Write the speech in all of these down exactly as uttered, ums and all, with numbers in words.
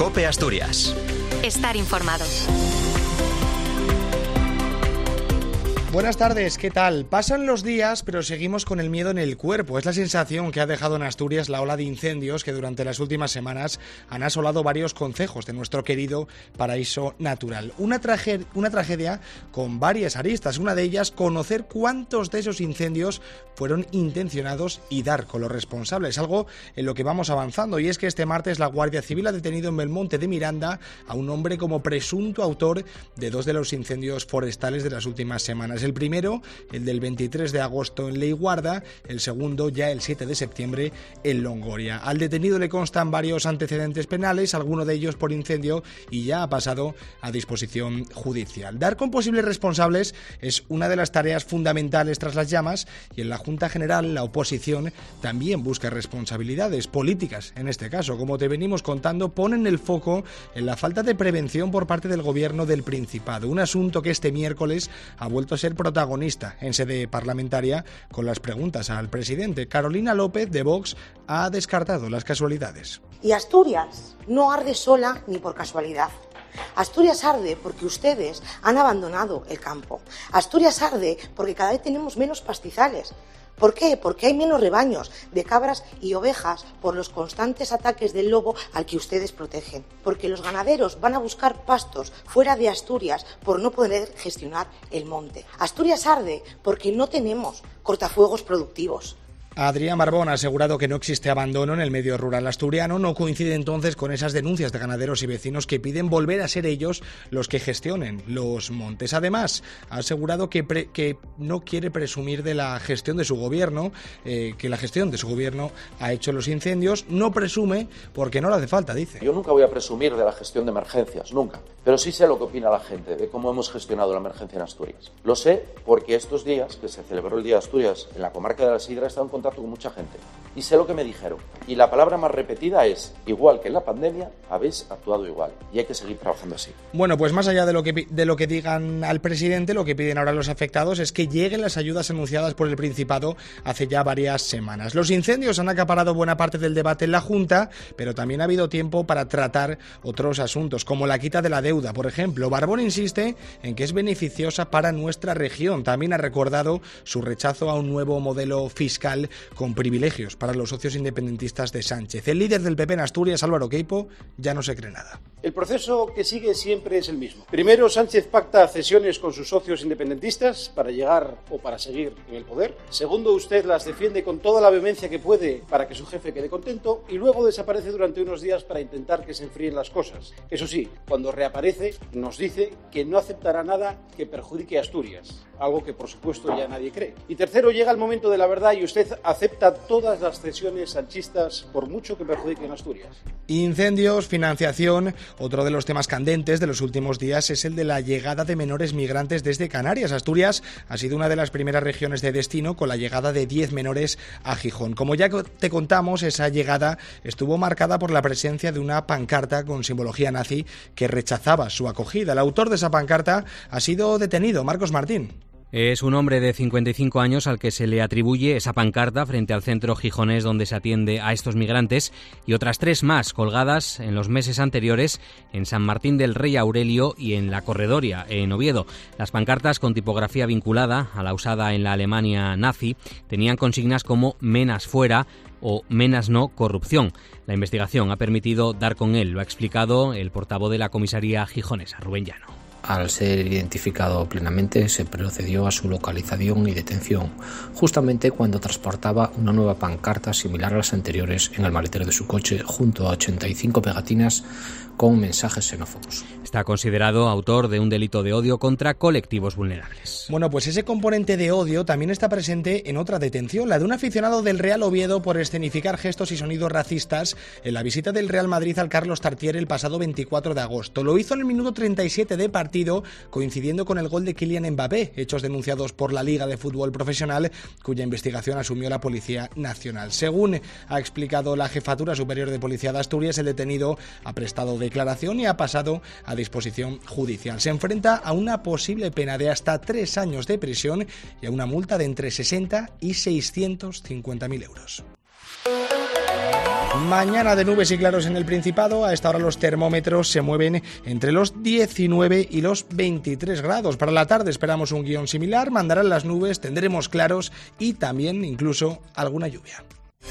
COPE Asturias. Estar informado. Buenas tardes, ¿qué tal? Pasan los días, pero seguimos con el miedo en el cuerpo. Es la sensación que ha dejado en Asturias la ola de incendios que durante las últimas semanas han asolado varios concejos de nuestro querido paraíso natural. Una, traje- una tragedia con varias aristas. Una de ellas, conocer cuántos de esos incendios fueron intencionados y dar con los responsables. Algo en lo que vamos avanzando. Y es que este martes la Guardia Civil ha detenido en Belmonte de Miranda a un hombre como presunto autor de dos de los incendios forestales de las últimas semanas. El primero, el del veintitrés de agosto en Leiguarda, el segundo ya el siete de septiembre en Longoria. Al detenido le constan varios antecedentes penales, alguno de ellos por incendio, y ya ha pasado a disposición judicial. Dar con posibles responsables es una de las tareas fundamentales tras las llamas, y en la Junta General la oposición también busca responsabilidades políticas. En este caso, como te venimos contando, ponen el foco en la falta de prevención por parte del gobierno del Principado, un asunto que este miércoles ha vuelto a ser protagonista en sede parlamentaria con las preguntas al presidente. Carolina López, de Vox, ha descartado las casualidades. Y Asturias no arde sola ni por casualidad. Asturias arde porque ustedes han abandonado el campo. Asturias arde porque cada vez tenemos menos pastizales. ¿Por qué? Porque hay menos rebaños de cabras y ovejas por los constantes ataques del lobo al que ustedes protegen. Porque los ganaderos van a buscar pastos fuera de Asturias por no poder gestionar el monte. Asturias arde porque no tenemos cortafuegos productivos. Adrián Barbón ha asegurado que no existe abandono en el medio rural asturiano. No coincide entonces con esas denuncias de ganaderos y vecinos que piden volver a ser ellos los que gestionen los montes. Además, ha asegurado que, pre- que no quiere presumir de la gestión de su gobierno, eh, que la gestión de su gobierno ha hecho los incendios. No presume porque no le hace falta, dice. Yo nunca voy a presumir de la gestión de emergencias, nunca. Pero sí sé lo que opina la gente de cómo hemos gestionado la emergencia en Asturias. Lo sé porque estos días, que se celebró el Día de Asturias en la comarca de la Sidra, he estado en contacto con mucha gente y sé lo que me dijeron, y la palabra más repetida es: igual que en la pandemia, habéis actuado igual y hay que seguir trabajando así. Bueno, pues más allá de lo que de lo que digan al presidente, lo que piden ahora los afectados es que lleguen las ayudas anunciadas por el Principado hace ya varias semanas. Los incendios han acaparado buena parte del debate en la Junta, pero también ha habido tiempo para tratar otros asuntos, como la quita de la deuda, por ejemplo. Barbón insiste en que es beneficiosa para nuestra región. También ha recordado su rechazo a un nuevo modelo fiscal con privilegios para los socios independentistas de Sánchez. El líder del P P en Asturias, Álvaro Queipo, ya no se cree nada. El proceso que sigue siempre es el mismo. Primero, Sánchez pacta cesiones con sus socios independentistas para llegar o para seguir en el poder. Segundo, usted las defiende con toda la vehemencia que puede para que su jefe quede contento, y luego desaparece durante unos días para intentar que se enfríen las cosas. Eso sí, cuando reaparece nos dice que no aceptará nada que perjudique a Asturias, algo que por supuesto ya nadie cree. Y tercero, llega el momento de la verdad y usted acepta todas las cesiones sanchistas por mucho que perjudiquen a Asturias. Incendios, financiación. Otro de los temas candentes de los últimos días es el de la llegada de menores migrantes desde Canarias. Asturias ha sido una de las primeras regiones de destino con la llegada de diez menores a Gijón. Como ya te contamos, esa llegada estuvo marcada por la presencia de una pancarta con simbología nazi que rechazaba su acogida. El autor de esa pancarta ha sido detenido, Marcos Martín. Es un hombre de cincuenta y cinco años al que se le atribuye esa pancarta frente al centro gijonés donde se atiende a estos migrantes, y otras tres más colgadas en los meses anteriores en San Martín del Rey Aurelio y en La Corredoria, en Oviedo. Las pancartas, con tipografía vinculada a la usada en la Alemania nazi, tenían consignas como "menas fuera" o "menas no corrupción". La investigación ha permitido dar con él, lo ha explicado el portavoz de la comisaría gijonesa, Rubén Llano. Al ser identificado plenamente, se procedió a su localización y detención, justamente cuando transportaba una nueva pancarta similar a las anteriores en el maletero de su coche, junto a ochenta y cinco pegatinas con mensajes xenófobos. Está considerado autor de un delito de odio contra colectivos vulnerables. Bueno, pues ese componente de odio también está presente en otra detención, la de un aficionado del Real Oviedo por escenificar gestos y sonidos racistas en la visita del Real Madrid al Carlos Tartiere el pasado veinticuatro de agosto. Lo hizo en el minuto treinta y siete de partido, coincidiendo con el gol de Kylian Mbappé, hechos denunciados por la Liga de Fútbol Profesional, cuya investigación asumió la Policía Nacional. Según ha explicado la Jefatura Superior de Policía de Asturias, el detenido ha prestado declaración y ha pasado a disposición judicial. Se enfrenta a una posible pena de hasta tres años de prisión y a una multa de entre sesenta y seiscientos cincuenta mil euros. Mañana de nubes y claros en el Principado. A esta hora los termómetros se mueven entre los diecinueve y los veintitrés grados. Para la tarde esperamos un guión similar. Mandarán las nubes, tendremos claros y también incluso alguna lluvia.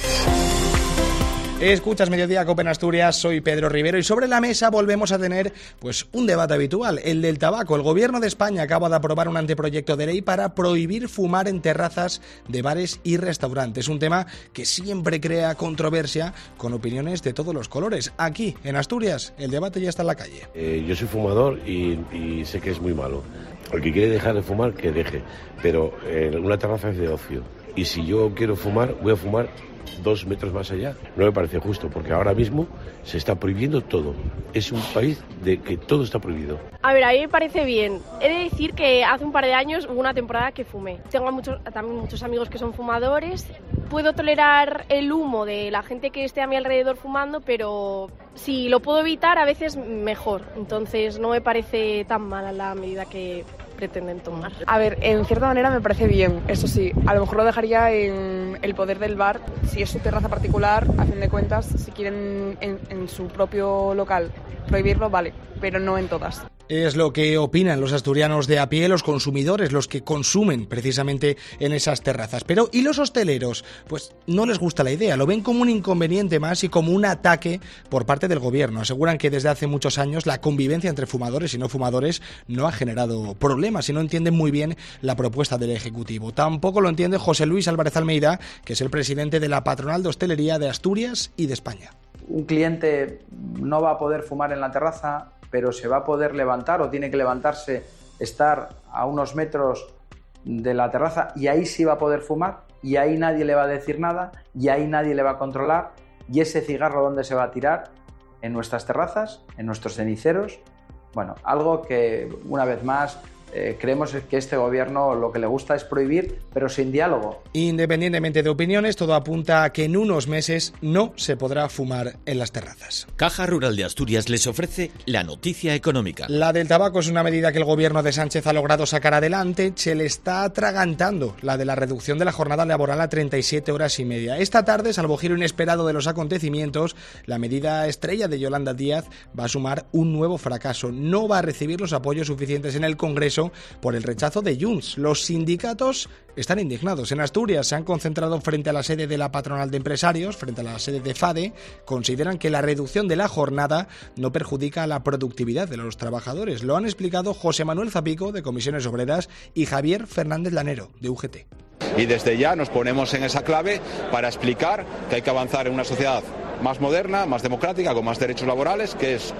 Escuchas Mediodía Cope en Asturias, soy Pedro Rivero y sobre la mesa volvemos a tener pues un debate habitual, el del tabaco. El Gobierno de España acaba de aprobar un anteproyecto de ley para prohibir fumar en terrazas de bares y restaurantes, un tema que siempre crea controversia con opiniones de todos los colores. Aquí, en Asturias, el debate ya está en la calle. Eh, yo soy fumador y, y sé que es muy malo. El que quiere dejar de fumar, que deje, pero eh, una terraza es de ocio y si yo quiero fumar, voy a fumar dos metros más allá. No me parece justo, porque ahora mismo se está prohibiendo todo. Es un país de que todo está prohibido. A ver, a mí me parece bien. He de decir que hace un par de años hubo una temporada que fumé. Tengo muchos, también muchos amigos que son fumadores. Puedo tolerar el humo de la gente que esté a mi alrededor fumando, pero si lo puedo evitar, a veces mejor. Entonces no me parece tan mala la medida que pretenden tomar. A ver, en cierta manera me parece bien, eso sí, a lo mejor lo dejaría en el poder del bar, si es su terraza particular, a fin de cuentas, si quieren en, en su propio local prohibirlo, vale, pero no en todas. Es lo que opinan los asturianos de a pie, los consumidores, los que consumen precisamente en esas terrazas. Pero ¿y los hosteleros? Pues no les gusta la idea, lo ven como un inconveniente más y como un ataque por parte del gobierno. Aseguran que desde hace muchos años la convivencia entre fumadores y no fumadores no ha generado problemas y no entienden muy bien la propuesta del Ejecutivo. Tampoco lo entiende José Luis Álvarez Almeida, que es el presidente de la Patronal de Hostelería de Asturias y de España. Un cliente no va a poder fumar en la terraza, pero se va a poder levantar o tiene que levantarse, estar a unos metros de la terraza y ahí sí va a poder fumar y ahí nadie le va a decir nada y ahí nadie le va a controlar. Y ese cigarro, ¿dónde se va a tirar? En nuestras terrazas, en nuestros ceniceros. Bueno, algo que una vez más Eh, creemos que este gobierno lo que le gusta es prohibir, pero sin diálogo. Independientemente de opiniones, todo apunta a que en unos meses no se podrá fumar en las terrazas. Caja Rural de Asturias les ofrece la noticia económica. La del tabaco es una medida que el gobierno de Sánchez ha logrado sacar adelante. Se le está atragantando la de la reducción de la jornada laboral a treinta y siete horas y media. Esta tarde, salvo giro inesperado de los acontecimientos, la medida estrella de Yolanda Díaz va a sumar un nuevo fracaso. No va a recibir los apoyos suficientes en el Congreso por el rechazo de Junts. Los sindicatos están indignados. En Asturias se han concentrado frente a la sede de la Patronal de Empresarios, frente a la sede de FADE. Consideran que la reducción de la jornada no perjudica a la productividad de los trabajadores. Lo han explicado José Manuel Zapico, de Comisiones Obreras, y Javier Fernández Lanero, de U G T. Y desde ya nos ponemos en esa clave para explicar que hay que avanzar en una sociedad más moderna, más democrática, con más derechos laborales, que es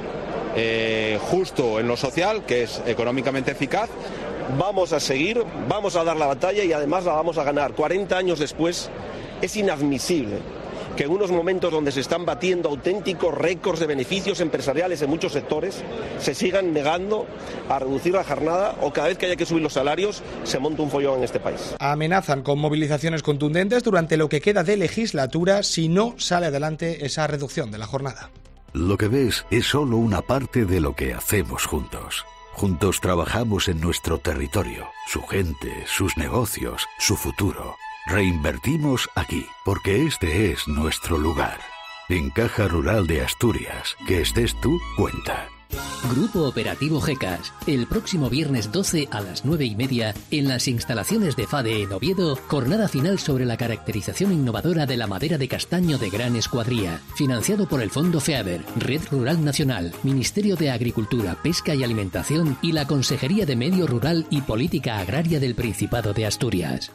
Eh, justo en lo social, que es económicamente eficaz. Vamos a seguir, vamos a dar la batalla y además la vamos a ganar. cuarenta años después es inadmisible que en unos momentos donde se están batiendo auténticos récords de beneficios empresariales en muchos sectores, se sigan negando a reducir la jornada o cada vez que haya que subir los salarios se monta un follón en este país. Amenazan con movilizaciones contundentes durante lo que queda de legislatura si no sale adelante esa reducción de la jornada. Lo que ves es solo una parte de lo que hacemos juntos. Juntos trabajamos en nuestro territorio, su gente, sus negocios, su futuro. Reinvertimos aquí, porque este es nuestro lugar. En Caja Rural de Asturias, que estés tú, cuenta. Grupo Operativo Gecas, el próximo viernes doce a las nueve y media, en las instalaciones de FADE en Oviedo, jornada final sobre la caracterización innovadora de la madera de castaño de gran escuadría, financiado por el Fondo FEADER, Red Rural Nacional, Ministerio de Agricultura, Pesca y Alimentación y la Consejería de Medio Rural y Política Agraria del Principado de Asturias.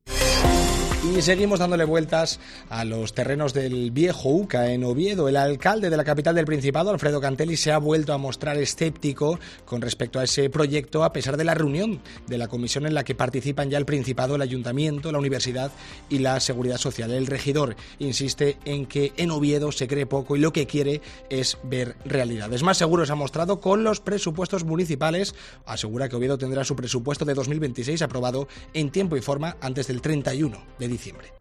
Y seguimos dándole vueltas a los terrenos del viejo U C A en Oviedo. El alcalde de la capital del Principado, Alfredo Cantelli, se ha vuelto a mostrar escéptico con respecto a ese proyecto, a pesar de la reunión de la comisión en la que participan ya el Principado, el Ayuntamiento, la Universidad y la Seguridad Social. El regidor insiste en que en Oviedo se cree poco y lo que quiere es ver realidades. Más seguro se ha mostrado con los presupuestos municipales. Asegura que Oviedo tendrá su presupuesto de dos mil veintiséis aprobado en tiempo y forma antes del treinta y uno de diciembre.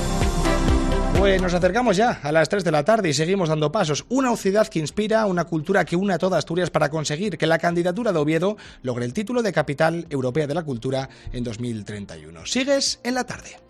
Pues nos acercamos ya a las tres de la tarde y seguimos dando pasos. Una ciudad que inspira, una cultura que une a toda Asturias para conseguir que la candidatura de Oviedo logre el título de Capital Europea de la Cultura en dos mil treinta y uno. Sigues en la tarde.